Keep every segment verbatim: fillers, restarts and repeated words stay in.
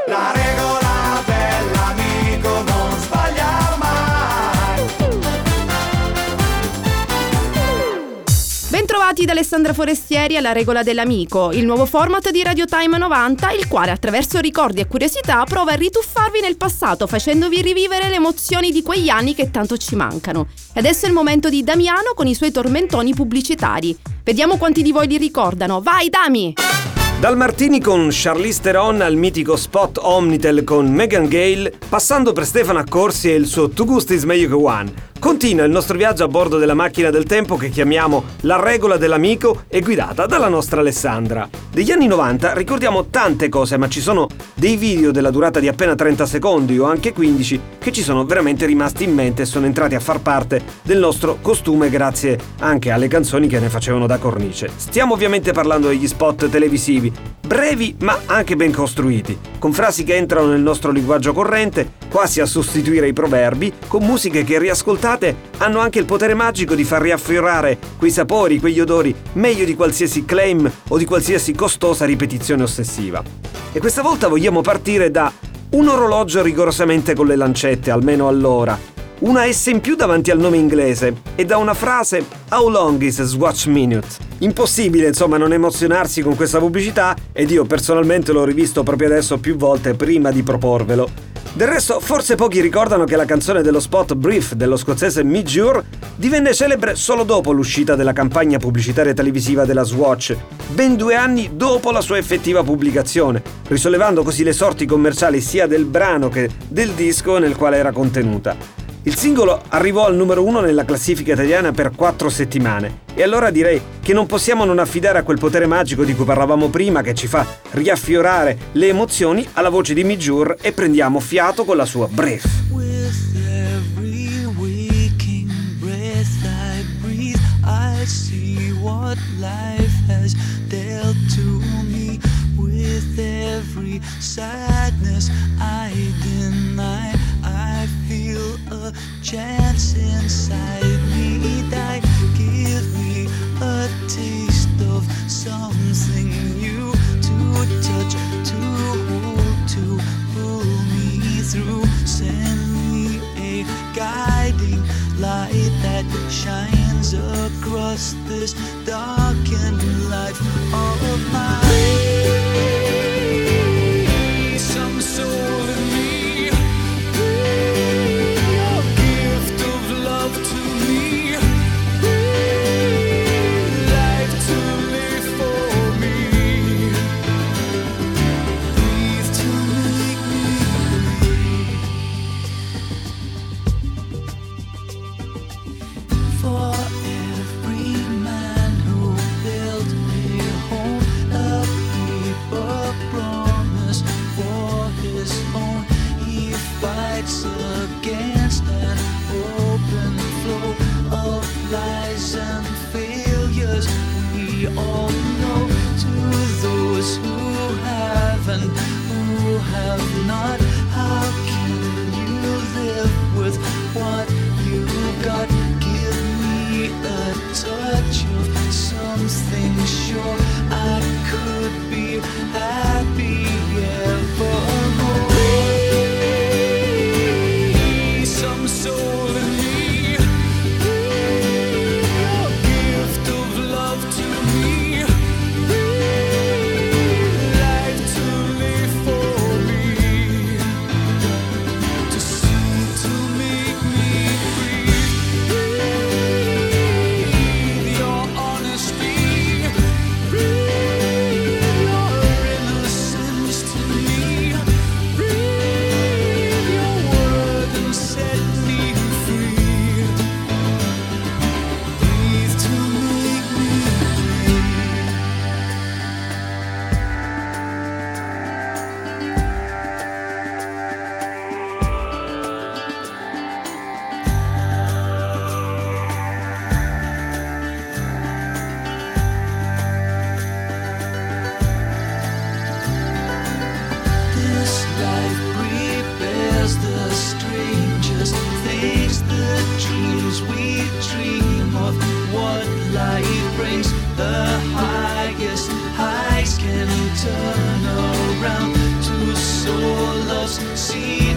La regola dell'amico non sbaglia mai. Bentrovati da Alessandra Forestieri alla Regola dell'Amico, il nuovo format di Radio Time novanta, il quale attraverso ricordi e curiosità prova a rituffarvi nel passato, facendovi rivivere le emozioni di quegli anni che tanto ci mancano. E adesso è il momento di Damiano con i suoi tormentoni pubblicitari. Vediamo quanti di voi li ricordano. Vai Dami! Dal Martini con Charlize Theron al mitico spot Omnitel con Megan Gale, passando per Stefano Accorsi e il suo Tu gusti meglio che one. Continua il nostro viaggio a bordo della macchina del tempo che chiamiamo La Regola dell'Amico e guidata dalla nostra Alessandra. Degli anni novanta ricordiamo tante cose, ma ci sono dei video della durata di appena trenta secondi o anche quindici che ci sono veramente rimasti in mente e sono entrati a far parte del nostro costume grazie anche alle canzoni che ne facevano da cornice. Stiamo ovviamente parlando degli spot televisivi, brevi ma anche ben costruiti, con frasi che entrano nel nostro linguaggio corrente, quasi a sostituire i proverbi, con musiche che riascoltate hanno anche il potere magico di far riaffiorare quei sapori, quegli odori, meglio di qualsiasi claim o di qualsiasi costosa ripetizione ossessiva. E questa volta vogliamo partire da un orologio rigorosamente con le lancette, almeno all'ora, una S in più davanti al nome inglese e da una frase How long is a Swatch minute? Impossibile insomma non emozionarsi con questa pubblicità ed io personalmente l'ho rivisto proprio adesso più volte prima di proporvelo. Del resto forse pochi ricordano che la canzone dello spot Brief dello scozzese Midjour divenne celebre solo dopo l'uscita della campagna pubblicitaria televisiva della Swatch, ben due anni dopo la sua effettiva pubblicazione, risollevando così le sorti commerciali sia del brano che del disco nel quale era contenuta. Il singolo arrivò al numero uno nella classifica italiana per quattro settimane e allora direi che non possiamo non affidare a quel potere magico di cui parlavamo prima che ci fa riaffiorare le emozioni alla voce di Midjour e prendiamo fiato con la sua Brief. With every waking breath I breathe, I see what life has dealt to me. With every sadness I deny, I feel a chance inside me die. Give me a taste of something new to touch, to hold, to pull me through. Send me a guiding light that shines across this darkened life of mine. Some soul in me, a gift of love to me, life to live for me, breathe to make me breathe. For every man who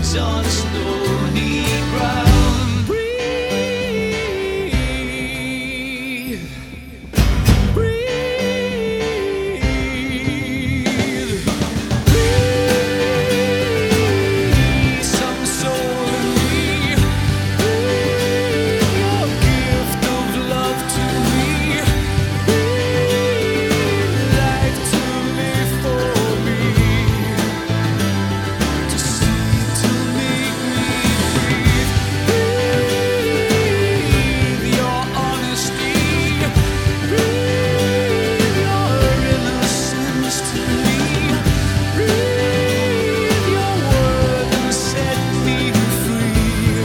feet on stony ground. Breathe, breathe, breathe some soul in me. Breathe your gift of love to me. Breathe life to live for me. To see, to make me breathe. Breathe your honesty. Breathe your innocence to me. Breathe your word and set me free.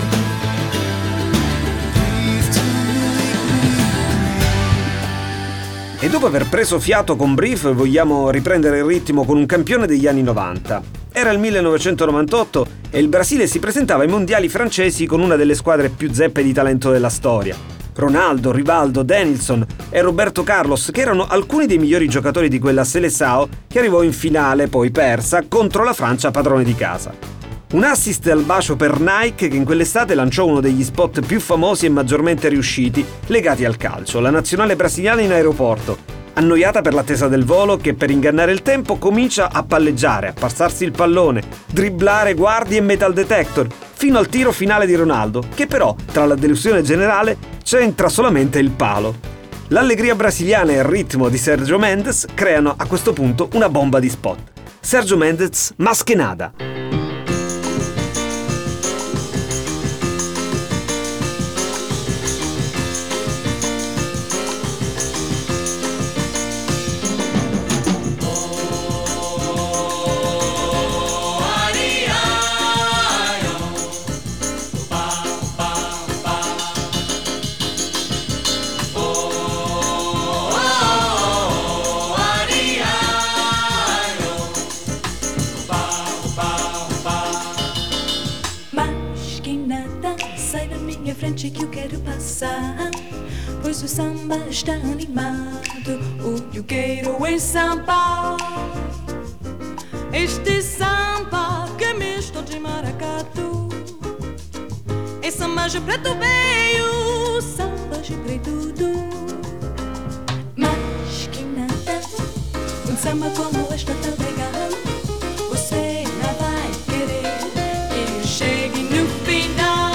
Breathe to make me breathe. E dopo aver preso fiato con Brief vogliamo riprendere il ritmo con un campione degli anni novanta. Era il millenovecentonovantotto e il Brasile si presentava ai mondiali francesi con una delle squadre più zeppe di talento della storia. Ronaldo, Rivaldo, Denilson e Roberto Carlos, che erano alcuni dei migliori giocatori di quella Seleção che arrivò in finale, poi persa, contro la Francia padrone di casa. Un assist al bacio per Nike che in quell'estate lanciò uno degli spot più famosi e maggiormente riusciti legati al calcio, la nazionale brasiliana in aeroporto, annoiata per l'attesa del volo che per ingannare il tempo comincia a palleggiare, a passarsi il pallone, dribblare guardie e metal detector, fino al tiro finale di Ronaldo, che però, tra la delusione generale, c'entra solamente il palo. L'allegria brasiliana e il ritmo di Sergio Mendes creano a questo punto una bomba di spot. Sergio Mendes, Más que nada. Mas que nada, sai da minha frente que eu quero passar. Pois o samba está animado, o que eu quero é samba. Este samba que é misto de maracatu. É samba de preto veio, samba de preto do. Mas que nada, um samba como este tá legal. Você não vai querer que eu chegue no final.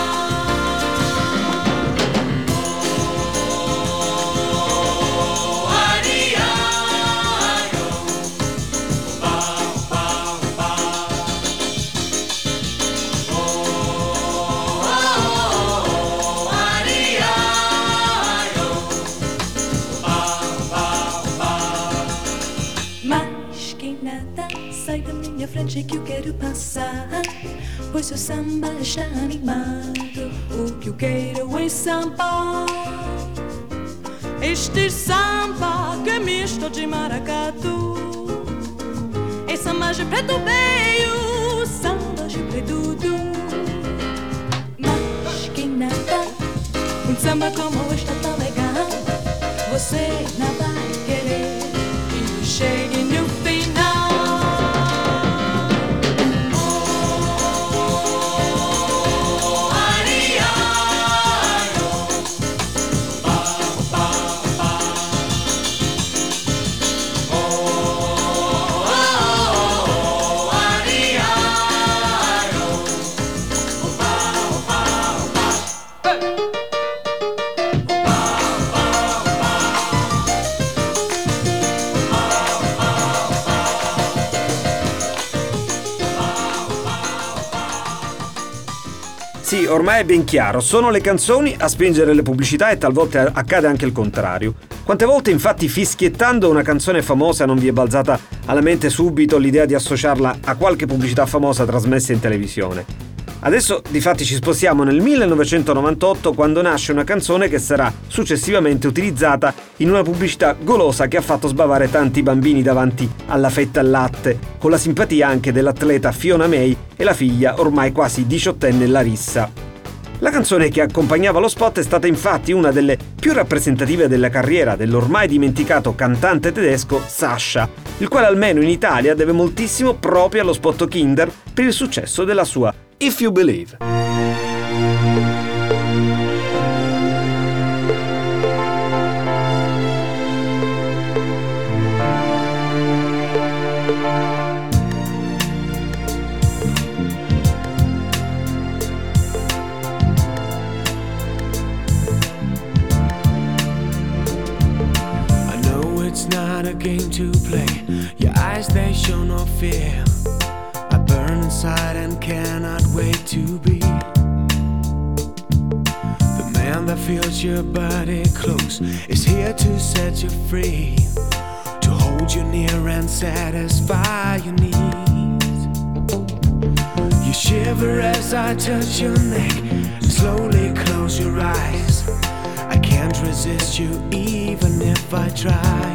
Mas que nada, sai da minha frente que eu quero passar. Pois o samba está animado, o que eu quero é samba. Este samba que é misto de maracatu. É samba de preto veio, samba de preto do. Mas que nada, um samba como este tá legal. Você não vai querer que eu chegue no final. Sì, ormai è ben chiaro, sono le canzoni a spingere le pubblicità e talvolta accade anche il contrario. Quante volte infatti fischiettando una canzone famosa non vi è balzata alla mente subito l'idea di associarla a qualche pubblicità famosa trasmessa in televisione? Adesso difatti ci spostiamo nel millenovecentonovantotto quando nasce una canzone che sarà successivamente utilizzata in una pubblicità golosa che ha fatto sbavare tanti bambini davanti alla fetta al latte, con la simpatia anche dell'atleta Fiona May e la figlia ormai quasi diciottenne Larissa. La canzone che accompagnava lo spot è stata infatti una delle più rappresentative della carriera dell'ormai dimenticato cantante tedesco Sasha, il quale almeno in Italia deve moltissimo proprio allo spot Kinder per il successo della sua If You Believe. It's not a game to play. Your eyes, they show no fear. I burn inside and cannot wait to be the man that feels your body close, is here to set you free, to hold you near and satisfy your needs. You shiver as I touch your neck, slowly close your eyes. I can't resist you even if I try.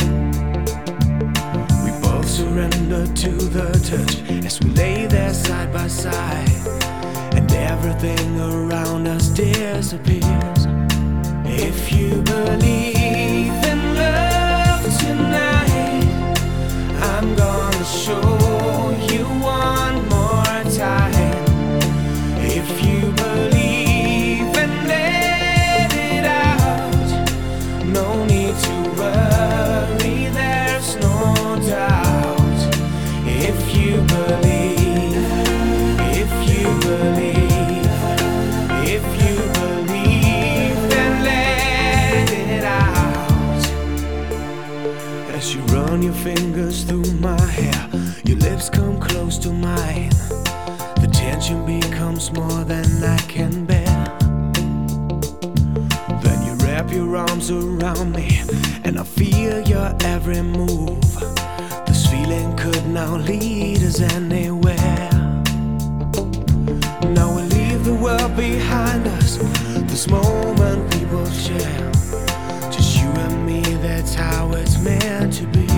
We both surrender to the touch as we lay there side by side, and everything around us disappears. If you believe in love tonight, I'm gonna show you one more time. If you believe and let it out, no need to worry, there's no doubt. If you believe, if you believe, if you believe, then let it out. As you run your fingers through my hair, your lips come close to mine. The tension becomes more than I can bear. Then you wrap your arms around me, and I feel your every move. This feeling could now lead us anywhere. Now we leave the world behind us, this moment we will share. Just you and me, that's how it's meant to be.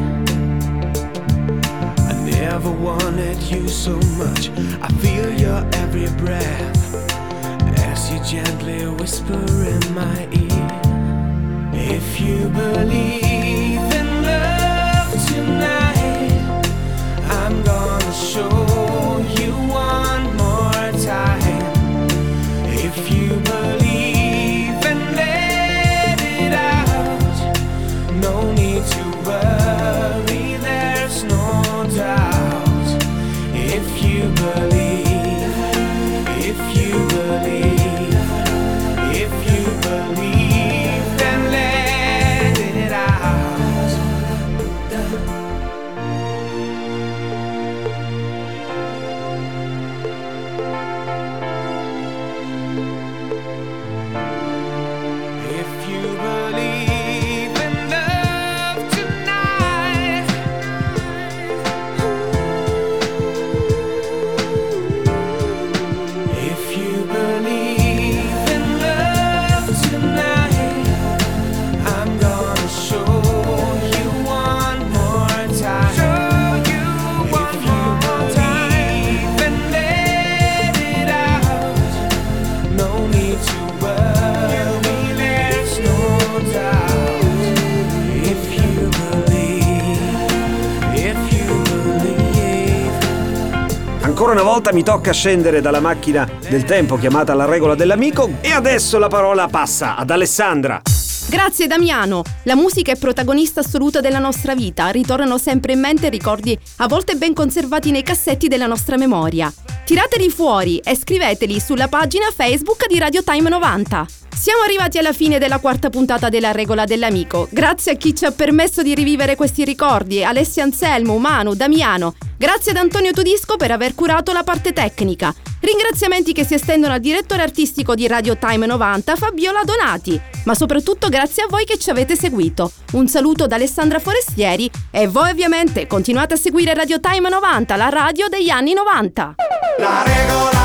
I never wanted you so much, I feel your every breath as you gently whisper in my ear. If you believe in love tonight, I'm gonna show you one more time. If you believe and let it out, no need to worry, there's no doubt. If you believe, if you believe, if you believe, then let it out. If you believe in love tonight, if you believe in love tonight, I'm gonna show you one more time. Show you one more time, and let it out. No need to worry, there's no doubt. If you believe, if you believe. Ancora una volta mi tocca scendere dalla macchina del tempo chiamata La regola dell'amico, e adesso la parola passa ad Alessandra. Grazie Damiano. La musica è protagonista assoluta della nostra vita. Ritornano sempre in mente ricordi a volte ben conservati nei cassetti della nostra memoria. Tirateli fuori e scriveteli sulla pagina Facebook di Radio Time novanta. Siamo arrivati alla fine della quarta puntata della regola dell'amico. Grazie a chi ci ha permesso di rivivere questi ricordi: Alessia Anselmo, Manu, Damiano. Grazie ad Antonio Tudisco per aver curato la parte tecnica. Ringraziamenti che si estendono al direttore artistico di Radio Time novanta, Fabiola Donati. Ma soprattutto grazie a voi che ci avete seguito. Un saluto da Alessandra Forestieri, e voi ovviamente continuate a seguire Radio Time novanta, la radio degli anni novanta. La regola